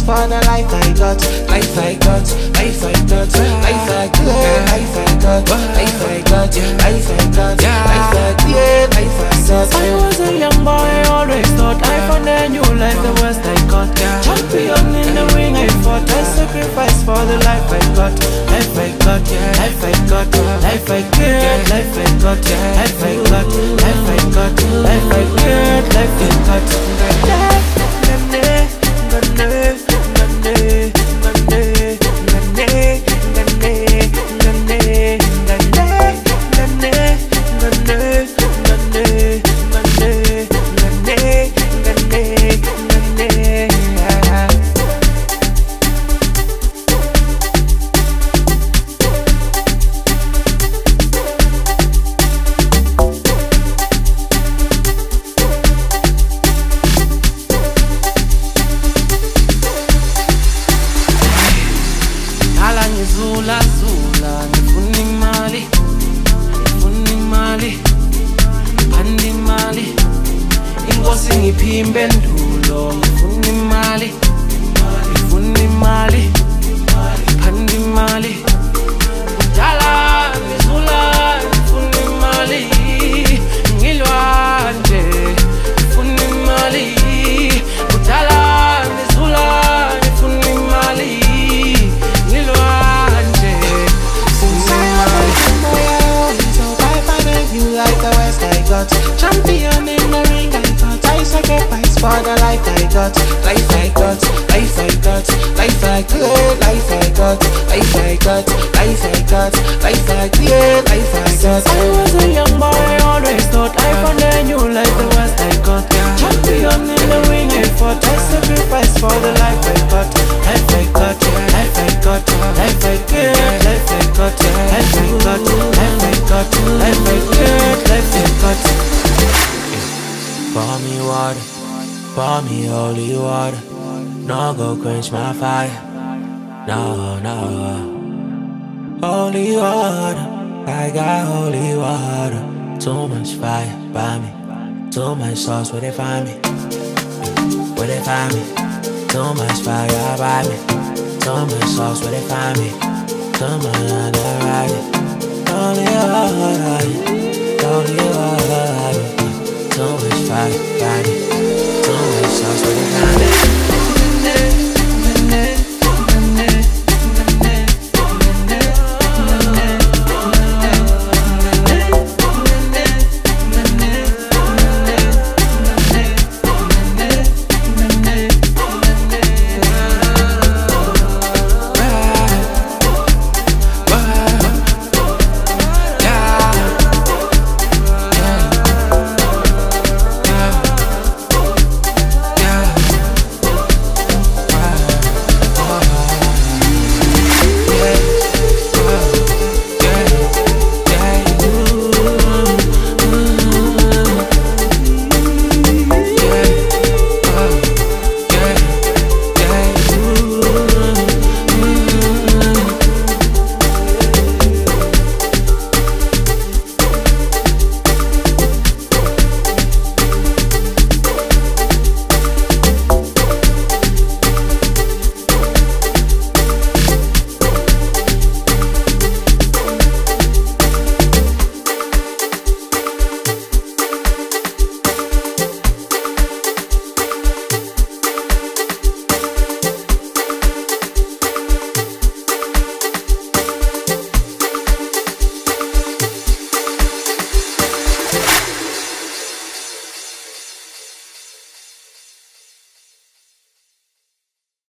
for the life I got. Life I got, life I got, life I got, life I got, life I got, life I got, life I got, life I got. I was a young boy, I always thought I found a new life, the worst I got. Champion in the ring, I fought, I sacrificed for the life I got. Life I got, life I got, life I got, life I got, life I got, life I got, life I got, life I got. Zula, ngifuna imali, ngipanda imali, inkosi ngiphi impendulo, ngifuna imali, ngipanda imali, dala ngizula, ngifuna imali, ngilwa nje, ngifuna imali, dala ngizula, ngifuna imali. Like the West I got champion in the ring I thought I sacrificed for the life I got. Life I got, life I got, life I got, life I got, life I got, life I got, life I got, life I got. I was a young boy, I always thought I found a new life, the West I got. Champion in the ring I fought, I sacrificed for the life I got. Life I got, life I got, life I got, life I got, life I got, life I got, life I got, life I got. Pour me water, pour me holy water. No go quench my fire. No, no. Holy water, I got holy water. Too much fire by me. Too much sauce, where they find me? Where they find me? Too much fire by me. Too much sauce, where they find me? Too much underwriting. Holy water, holy water. Too much fire by me. Too much sauce, where they find me?